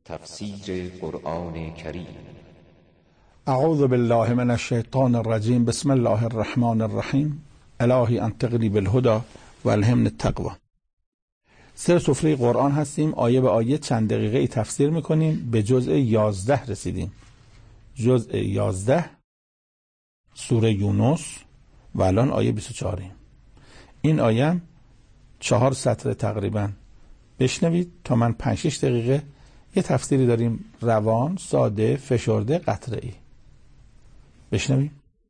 تفسیر قرآن کریم. اعوذ بالله من الشیطان الرجیم. بسم الله الرحمن الرحیم. الهی انطقنی بالهدى و الهمنی التقوی. سر سفره قرآن هستیم، آیه به آیه چند دقیقه ای تفسیر میکنیم. به جزء 11 رسیدیم، جزء 11 سوره یونس و الان آیه 24. این آیه 4 سطر تقریبا بشنوید تا من 5-6 دقیقه یه تفسیری داریم، روان، ساده، فشرده، قطره‌ای. بشنوید.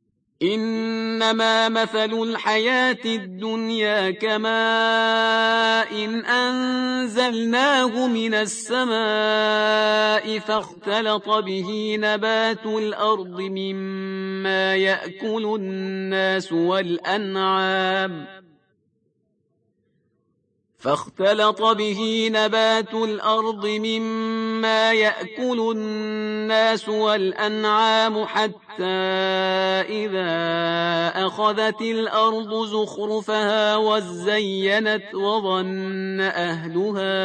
إنما مثل الحياة الدنيا كماء أنزلناه من السماء فاختلط به نبات الأرض مما يأكل الناس والأنعام حتى إذا أخذت الأرض زخرفها وزينت وظن أهلها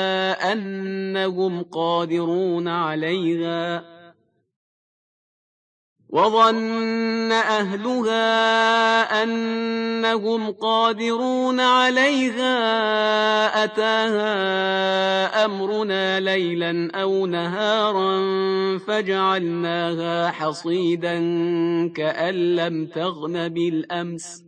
أنهم قادرون عليها أتاها أمرنا ليلا أو نهارا فجعلناها حصيدا كأن لم تغن بالأمس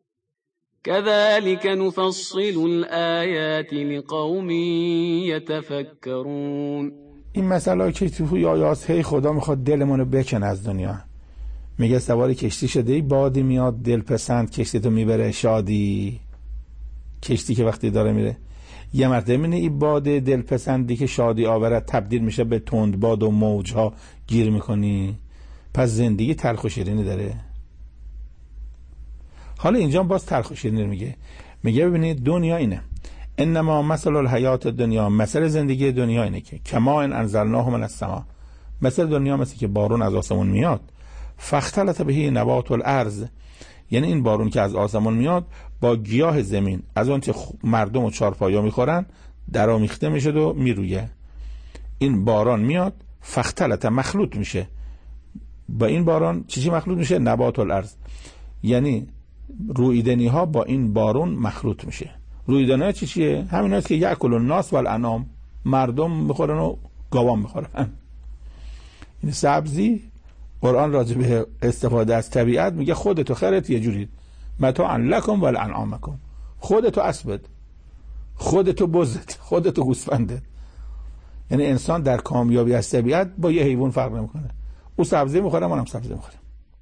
كذلك نفصل الآيات لقوم يتفكرون. این مسئله که توی آیات هی خدا میخواد دلمونو بکنه از دنیا. میگه سوار کشتی شده ای، بادی میاد دلپسند کشتی تو میبره، شادی. کشتی که وقتی داره میره یه مرتبه میبینی این باد دلپسندی که شادی آورد تبدیل میشه به تند باد و موجها گیر میکنی. پس زندگی تلخ و شیرینی داره. حالا اینجا باز تلخ و شیرینی میگه ببینید دنیا اینه. انما مثل الحیات الدنیا، مثل زندگی دنیا اینه که کما ان انزلناه من السما، مثل دنیا مثل که بارون از آسمون میاد، فاختلط به نبات الارض، یعنی این بارون که از آسمون میاد با گیاه زمین، از اون که مردم و چارپایا میخورن درامیخته میشه و میرویه. این باران میاد فاختلط، مخلوط میشه با این باران. چی مخلوط میشه؟ نبات الارض، یعنی رویدنی ها با این بارون مخلوط میشه. رویدنی ها چیه؟ همین هست که یأکل الناس والانعام، مردم میخورن و گاوان میخورن. این سبزی قرآن راجع به استفاده از طبیعت میگه خودتو خرت یه جوری متاعا لکم والانعامکم، خودتو اسبت، خودتو بزت، خودتو گوسفندت. یعنی انسان در کامیابی از طبیعت با یه حیوان فرق نمیکنه. او سبزی میخوره، منم سبزی میخورم.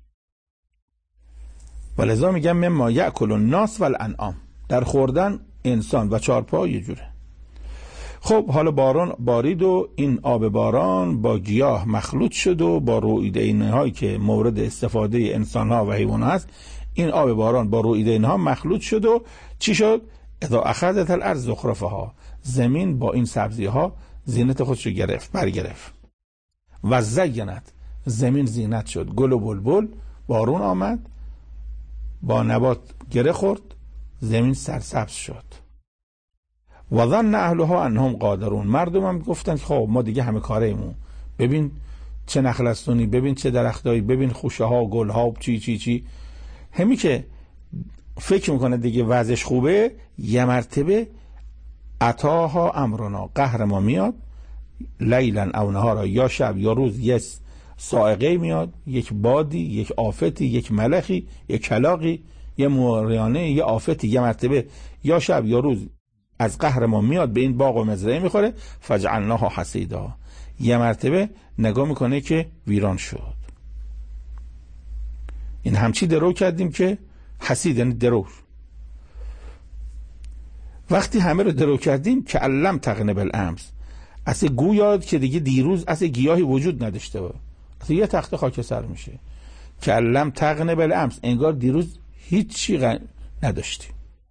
ولذا میگم مما یأکل الناس والانعام، در خوردن انسان و چارپا یه جوره. خب حالا باران بارید و این آب باران با گیاه مخلوط شد و با رویدنی هایی که مورد استفاده انسان ها و حیوان ها هست، این آب باران با رویدنی ها مخلوط شد و چی شد؟ اذا اخذت الارض زخرفها، زمین با این سبزی ها زینت خودشو برگرفت. و زینت، زمین زینت شد، گل و بلبل، بارون آمد با نبات گره خورد، زمین سرسبز شد. و ظن اهلها انهم قادرون، مردم هم گفتن خب ما دیگه همه کاریمون، ببین چه نخلستونی، ببین چه درختایی، ببین خوشه ها، گل ها، چی همی که فکر میکنه دیگه وضعش خوبه، یه مرتبه اتاها امرنا، قهر ما میاد، لیلا او نهارا، یا شب یا روز، یه صاعقه میاد، یک بادی، یک آفتی، یک ملخی، یک کلاقی، یه موریانه، یه آفتی، یه مرتبه یا شب یا روز از قهر ما میاد به این باغ و مزرعه میخوره. فجعلناها حصیدا، یه مرتبه نگاه میکنه که ویران شد. این همچی درو کردیم که حصید یعنی درو. وقتی همه رو درو کردیم که علم تغنه بالامس، اصلا گویا که دیگه دیروز اصلا گیاهی وجود نداشته بود، اصلا یه تخت خاکستر میشه. که علم تغنه بالامس، انگار دیروز هیچی نداشتی.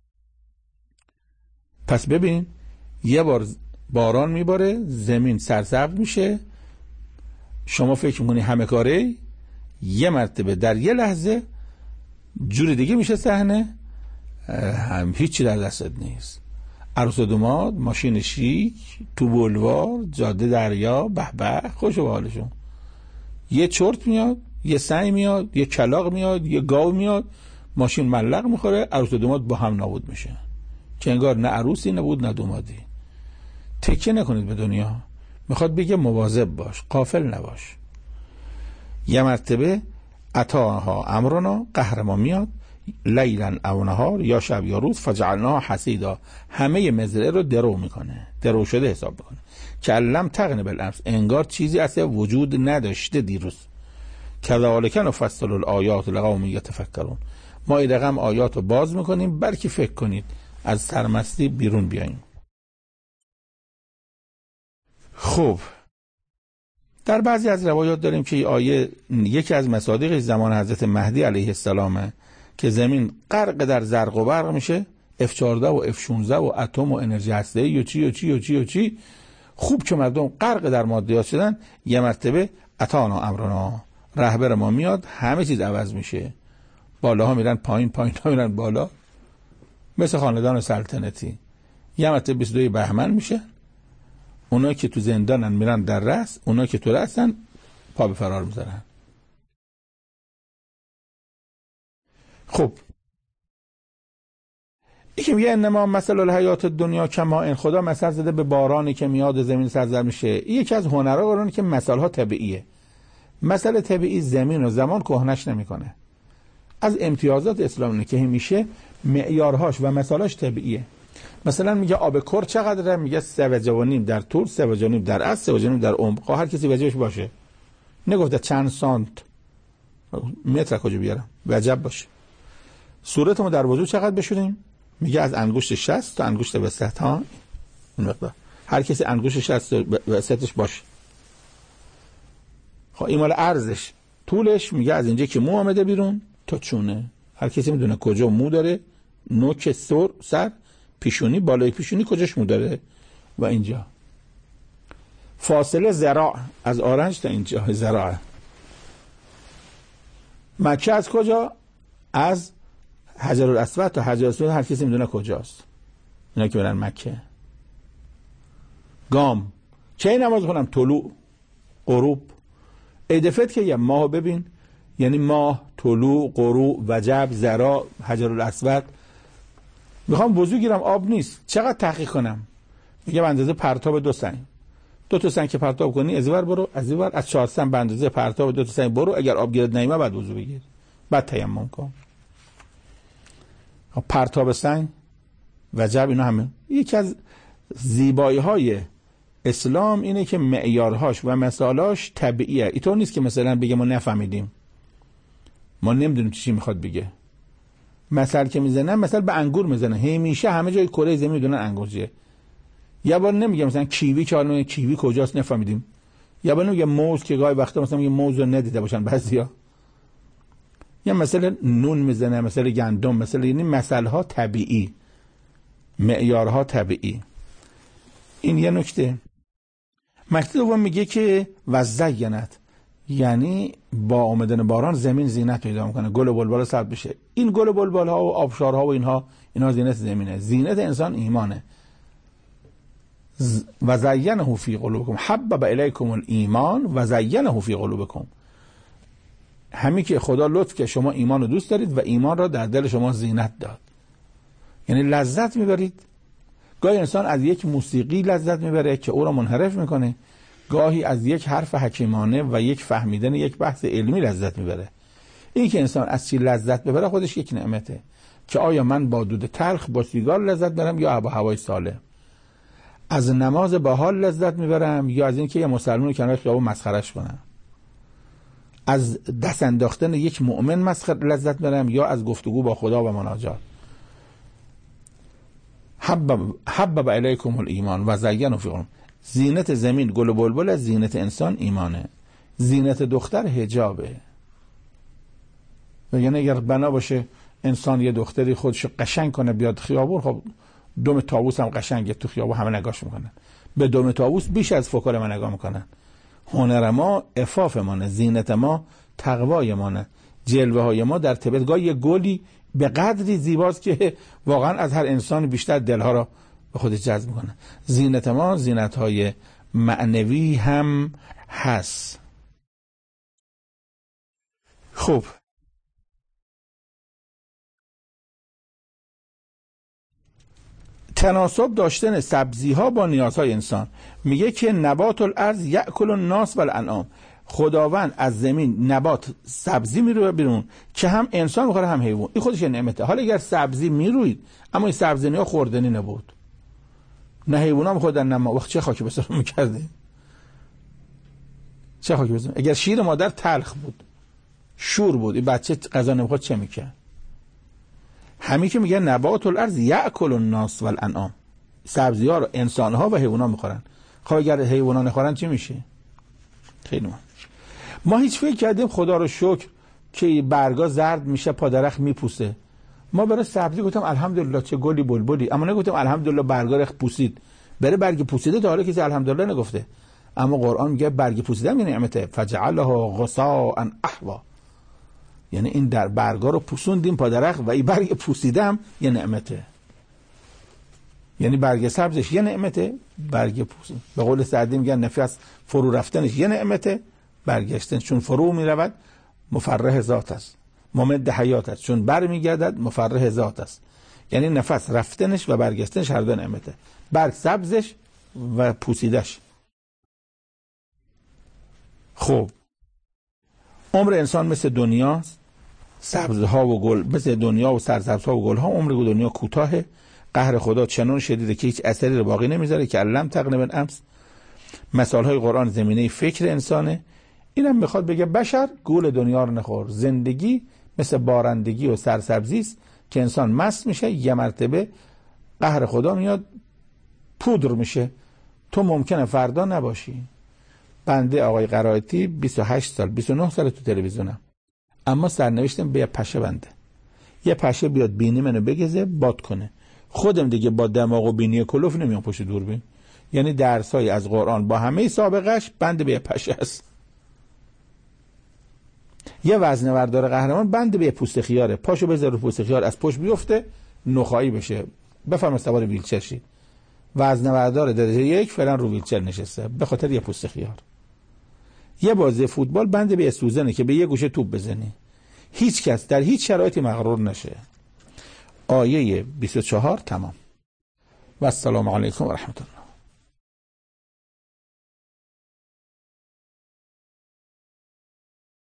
پس ببین یه بار باران میباره، زمین سرسبز میشه، شما فکر میکنی همه کاره، یه مرتبه در یه لحظه جوری دیگه میشه صحنه، هم هیچی در دستت نیست. عروس و داماد، ماشین شیک، تو بولوار، جاده دریا، به به، خوش به حالشون. یه چرت میاد، یه سنگ میاد، یه کلاغ میاد، یه گاو میاد، ماشین ملق میخوره، عروس و داماد با هم نابود میشه. که انگار نه عروسی نبود نه دامادی. تکیه نکنید به دنیا. میخواد بگه مواظب باش، غافل نباش. یه مرتبه اتاها امرنا، قهر ما میاد، لیلا او نهار، یا شب یا روز، فجعلناها حصیدا، همه مزرعه رو درو میکنه، درو شده حساب میکنه. که علم تغن بالامس، انگار چیزی اصلا وجود نداشته دیروز. کذالک نفصل الآیات لقوم یتفکرون، ما این رقم آیات رو باز میکنیم بلکه فکر کنید، از سرمستی بیرون بیاییم. خب در بعضی از روایات داریم که این آیه یکی از مصادیق زمان حضرت مهدی علیه السلامه که زمین غرق در زرق و برق میشه، F14 و F16 و اتم و انرژی هسته‌ای و چی و چی و چی و چی. خوب که مردم غرق در مادیات شدن، یه مرتبه اتانا امرنا، رهبر ما میاد، همه چیز عوض میشه. بالاها میرن پایین، پایین ها میرن بالا، مثل خاندان سلطنتی. یه مرتبه 22 بهمن میشه، اونا که تو زندانن میرن در رأس، اونا که تو رأسن پا به فرار میذارن. خب یکی میگه انما مثل الحیات دنیا کما ان، خدا مثل زده به بارانی که میاد زمین سرزمین میشه. یکی از هنرها قراره که مثال ها طبیعیه. مثل طبیعی زمین و زمان کهنش نمیکنه. از امتیازات اسلام اینه که همیشه معیارهاش و مثالاش طبیعیه. مثلا میگه آب کر چقدره؟ میگه 3.5 در طول، 3.5 در عرض، 3.5 در عمق. هر کسی وجهش باشه، نگفته چند سانت متر کجا بیارم، وجب باشه. صورتمو در وضو چقدر بشوریم؟ میگه از انگشت 60 تا انگشت وسط، ها این مقدار. هر کسی انگشت 60 وسطش باشه. خب این مال عرضش. طولش میگه از اینجا که مو آمده بیرون تا چونه. هر کسی میدونه کجا مو داره، نوک سر، پیشونی، بالای پیشونی کجاش مو داره و اینجا. فاصله ذراع، از آرنج تا اینجا ذراع. مکه از کجا؟ از حجر الاسود تا حجر الاسود، هر کسی میدونه کجاست. اینا که برن مکه. گام چه نماز کنم؟ طلوع، غروب. عید فطر که یه ماه ببین، یعنی ماه، طلوع، غروب، وجب، ذراع، حجر الاسود. میخوام وضو گیرم، آب نیست، چقدر تحقیق کنم؟ میگه به اندازه پرتاب 2 سنگ. 2 تا سنگ که پرتاب کنی از اینور برو، از اینور، از 4 سنگ به اندازه پرتاب 2 تا سنگ برو. اگر آب گیرت نمیاد بعد وضو بگیر، بعد تیمم کن. پرتاب سنگ، وجب، اینا همه. یکی از زیبایی های اسلام اینه که معیارهاش و مثالاش طبیعیه. اینطور نیست که مثلا بگه ما نفهمیدیم، ما نمیدونیم چی میخواد بگه. مثال که میزنن، مثلا به انگور میزنن، همیشه همه جای کره زمین میدونن انگور چیه. یه بار نمیگه مثلا کیوی، که حالا کیوی کجاست نفهمیدیم. یه بار نمیگه موز، که گاهی وقتا مثلا میگه موز رو ندیده باشن بعضیا. یا مثلا نون میزنه، مثلا گندم، مثلا، یعنی مسئله ها طبیعی، معیارها طبیعی. این یه نکته. مکتب دوم میگه که وزینت، یعنی با آمدن باران زمین زینت پیدا میکنه، گل و بلبل سبز بشه. این گل و بلبل ها و آبشارها و اینا زینت زمینه. زینت انسان ایمانه. وزینه فی قلوبکم، حبب الیکم الایمان وزینه فی قلوبکم. همین که خدا لطف که شما ایمان رو دوست دارید و ایمان را در دل شما زینت داد، یعنی لذت میبرید. گاهی انسان از یک موسیقی لذت میبره که او را منحرف میکنه، گاهی از یک حرف حکیمانه و یک فهمیدن یک بحث علمی لذت میبره. این که انسان از چی لذت ببره خودش یک نعمته، که آیا من با دود تلخ، با سیگار لذت برم یا با هوای سالم، از نماز با حال لذت میبرم یا از اینکه یه مسلمان کنار خیابون مسخرهش کنم، از دست انداختن یک مؤمن لذت برم یا از گفتگو با خدا و مناجات. حبب الیکم الایمان و زینوا فی قلوبکم. زینت زمین گل و بلبل، زینت انسان ایمانه. زینت دختر حجابه. یعنی اگر بنا باشه انسان یه دختری خودش قشنگ کنه بیاد خیابون، خب دم طاووس هم قشنگه، تو خیابون همه نگاش میکنن، به دم طاووس بیش از فکر ما نگاه میکنن. هنر ما عفاف مانه، زینت ما تقوای مانه، جلوه های ما در طبیعت. گاه یه گلی به قدری زیباست که واقعا از هر انسان بیشتر دلها را به خودش جذب میکنه. زینت ما زینت های معنوی هم هست. خب تناسب داشتن سبزی ها با نیازهای انسان. میگه که نبات الارض یأکل الناس و الانعام، خداوند از زمین نبات سبزی میروه بیرون که هم انسان میخوره هم حیوان. این خودش نعمته. حالا اگر سبزی میروید اما این سبزی ها خوردنی نبود، نه حیوان ها میخوردن نه ما، وقت چه خاکی بسر میکردیم؟ چه خاکی بسر؟ اگر شیر مادر تلخ بود، شور بود، این بچه غذا نمیخورد چه میکرد؟ همین که میگه نبات الارض یأکل الناس و الانعام، سبزی ها رو انسان ها و حیوان ها میخورن. خب اگر حیوان ها نخورن چی میشه؟ خیلی ما هیچ فکر کردیم خدا رو شکر که برگا زرد میشه، پادرخ میپوسه. ما برای سبزی گفتم الحمدلله چه گلی بلبلی، اما نگفتم الحمدلله برگا رخ پوسید. بره برگ پوسیده تا حالا کسی الحمدلله نگفته. اما قرآن میگه برگ پوسیده هم یه نعمته، فجعله غثاء احوا، یعنی این در برگا رو پوسوندیم پادرخ و این برگ پوسیده هم یه نعمته. یعنی برگ سبزش یه نعمته، برگ پوسیده به قول سعدی میگن نفس فرو رفتنش یه نعمته، برگشتن چون فرو میرود مفرح ذات است، ممد حیات است، چون بر میگردد مفرح ذات است. یعنی نفس رفتنش و برگشتنش هر دو نعمته، برگ سبزش و پوسیدش. خب عمر انسان مثل دنیاست، سبزها و گل مثل دنیا و سرسبزها و گلها، عمر دنیا کوتاهه. قهر خدا چنان شدیده که هیچ اثری رو باقی نمیذاره که علم تغنی بالامس. مثالهای قرآن زمینه فکر انسانه. اینم میخواد بگه بشر گول دنیا رو نخور، زندگی مثل بارندگی و سرسبزی است که انسان مست میشه، یه مرتبه قهر خدا میاد پودر میشه، تو ممکنه فردا نباشی. بنده آقای قرائتی 28 سال 29 سال تو تلویزیونم، اما سرنوشتم به یه پشه بنده. یه پشه بیاد بینی منو بگزه باد کنه، خودم دیگه با دماغ و بینی کلوف نمیام پشت دوربین. یعنی درسای از قرآن با همه سابقش بنده به یه پشه است. یه وزنه‌بردار قهرمان بنده به یه پوست خیاره، پاشو بذاره رو پوست خیار از پشت بیفته نخایی بشه، بفرما سوار ویلچر شید. وزنه‌بردار درجه 1 فعلا رو ویلچر نشسته به خاطر یه پوست خیار. یه بازی فوتبال بنده به یه سوزنه که به یه گوشه توپ بزنی، هیچ کس در هیچ شرایطی مغرور نشه. آیه 24 تمام. و السلام علیکم و رحمت الله.